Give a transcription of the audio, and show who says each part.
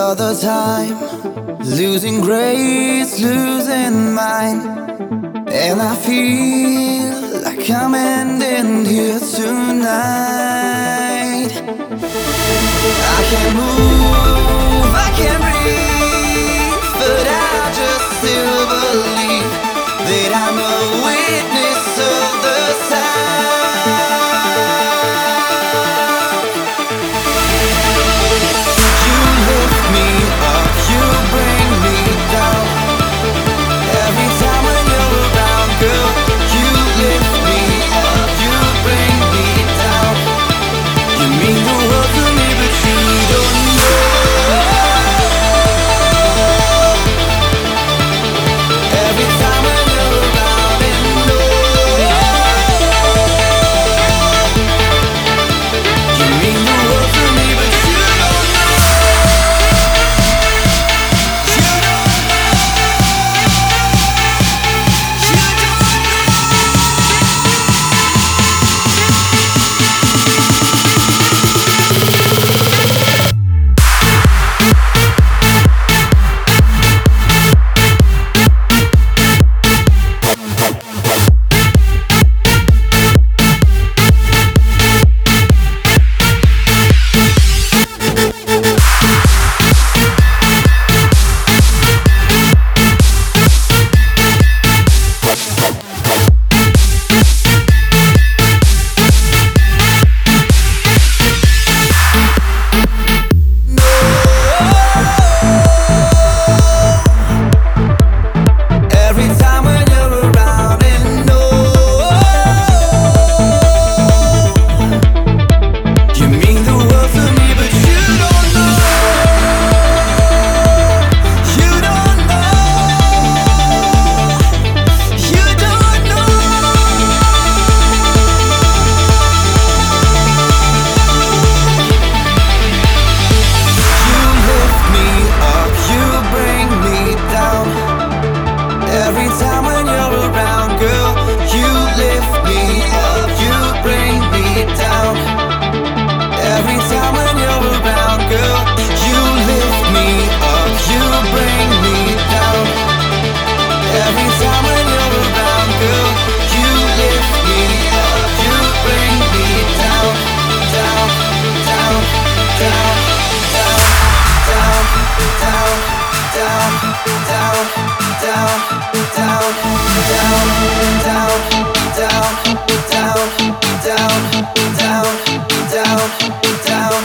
Speaker 1: all the time, losing grace, losing mind. And I feel like I'm ending here tonight. I can't move, I can't breathe, but I just still believe that I'm a witness of the sound. You lift me up, you bring me down. Every time when you're around, girl, you lift me up, you bring me down. You mean the world to me, but you don't know. Every time when you're around and know. You mean the world to me, but you don't know. You don't know. You don't Every time when you're around and know. You mean the world to me, but you don't know. You don't know. You don't know. You lift me up, you bring me down. Every time when you're around, girl, you lift me up, you bring me down. Every time when you're around, girl, you lift me up, you bring me down. Every time when you're around, girl, you lift me up, you bring me down, down, down, down, down, down, down, down, down, down, down, down, down, down, down, down, down,